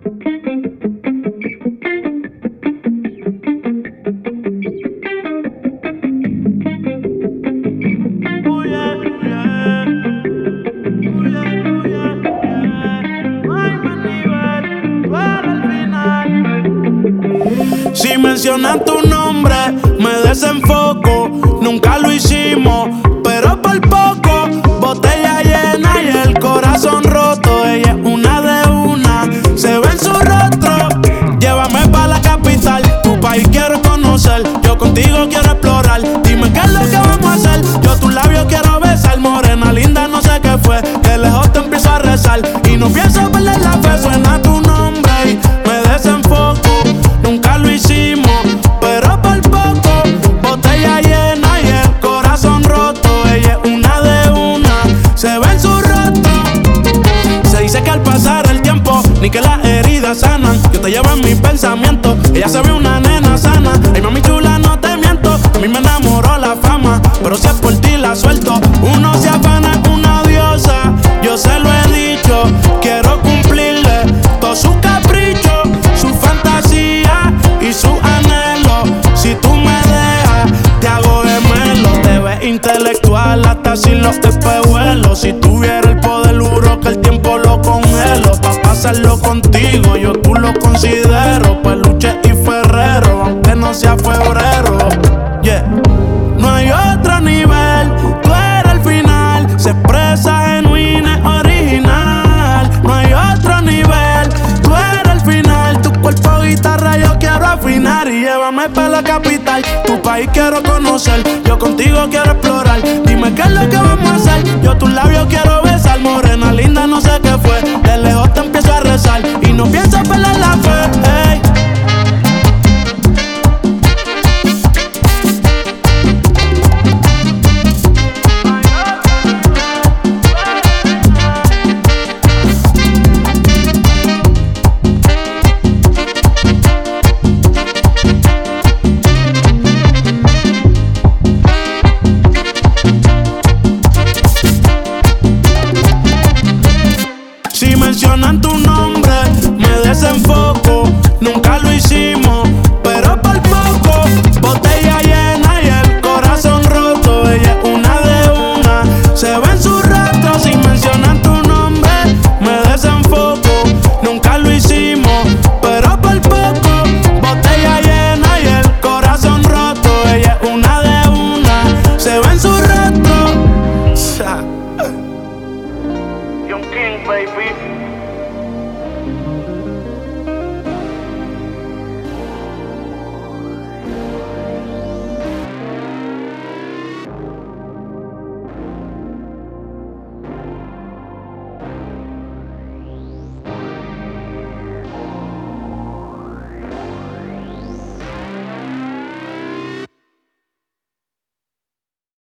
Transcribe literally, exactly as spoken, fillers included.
Si mencionan tu nombre, me desenfoco. Nunca lo hicimos, pero por poco. Botella llena y el corazón roto. Ella es una de una, se ve en su rostro. Llévame pa' la capital, tu país quiero conocer. Yo contigo quiero explorar. Dime qué es lo que vamos a hacer. Yo tus labios quiero besar. Morena linda, no sé qué fue. De lejos te empiezo a rezar y no pienso perder la fe. Suena tu nombre y me desenfoco. Nunca lo hicimos, pero por poco. Botella llena y el corazón roto. Ella es una de una, se ve en su rostro. Se dice que al pasar el tiempo, ni que las heridas sanan. Yo te llevo en mis pensamientos. Ella se ve una nena sana. Ay, mami chula, no te miento. A mí me enamoró la fama, pero si es por ti la suelto. Uno se afana, es una diosa. Yo se lo he dicho. Quiero cumplirle todos sus caprichos, su fantasía y su anhelo. Si tú me dejas, te hago gemelo. Te ves intelectual hasta sin los espejuelos. Si tuviera el poder, juro que el tiempo lo congelo. Pa' pasarlo contigo, yo tú lo considero peluche y ferrero, aunque no sea febrero. Yeah. No hay otro nivel, tú eres el final. Se expresa genuina, es original. No hay otro nivel, tú eres el final. Tu cuerpo guitarra yo quiero afinar. Y llévame pa' la capital, tu país quiero conocer. Yo contigo quiero explorar. Dime qué es lo que vamos a hacer. Yo tus labios quiero